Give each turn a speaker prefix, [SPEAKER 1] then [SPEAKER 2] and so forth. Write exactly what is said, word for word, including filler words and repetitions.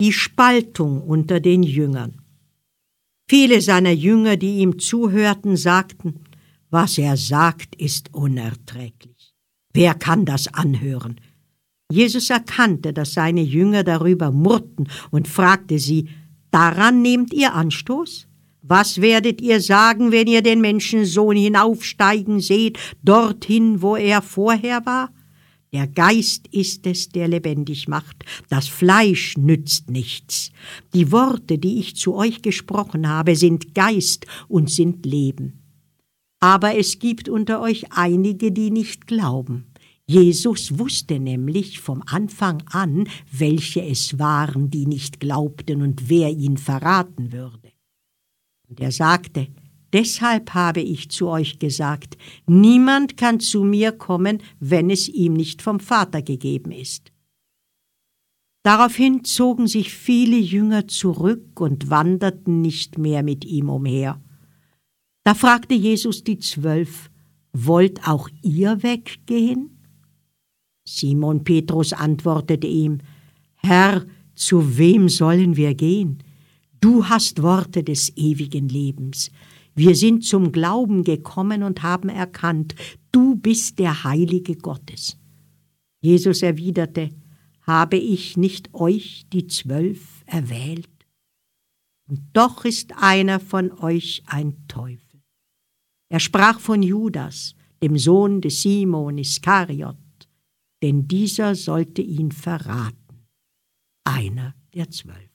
[SPEAKER 1] Die Spaltung unter den Jüngern. Viele seiner Jünger, die ihm zuhörten, sagten, was er sagt, ist unerträglich. Wer kann das anhören? Jesus erkannte, dass seine Jünger darüber murrten und fragte sie, daran nehmt ihr Anstoß? Was werdet ihr sagen, wenn ihr den Menschensohn hinaufsteigen seht, dorthin, wo er vorher war? Der Geist ist es, der lebendig macht. Das Fleisch nützt nichts. Die Worte, die ich zu euch gesprochen habe, sind Geist und sind Leben. Aber es gibt unter euch einige, die nicht glauben. Jesus wusste nämlich vom Anfang an, welche es waren, die nicht glaubten und wer ihn verraten würde. Und er sagte, deshalb habe ich zu euch gesagt, niemand kann zu mir kommen, wenn es ihm nicht vom Vater gegeben ist. Daraufhin zogen sich viele Jünger zurück und wanderten nicht mehr mit ihm umher. Da fragte Jesus die Zwölf, wollt auch ihr weggehen? Simon Petrus antwortete ihm, Herr, zu wem sollen wir gehen? Du hast Worte des ewigen Lebens. Wir sind zum Glauben gekommen und haben erkannt, du bist der Heilige Gottes. Jesus erwiderte, habe ich nicht euch, die Zwölf, erwählt? Und doch ist einer von euch ein Teufel. Er sprach von Judas, dem Sohn des Simon Iskariot, denn dieser sollte ihn verraten, einer der Zwölf.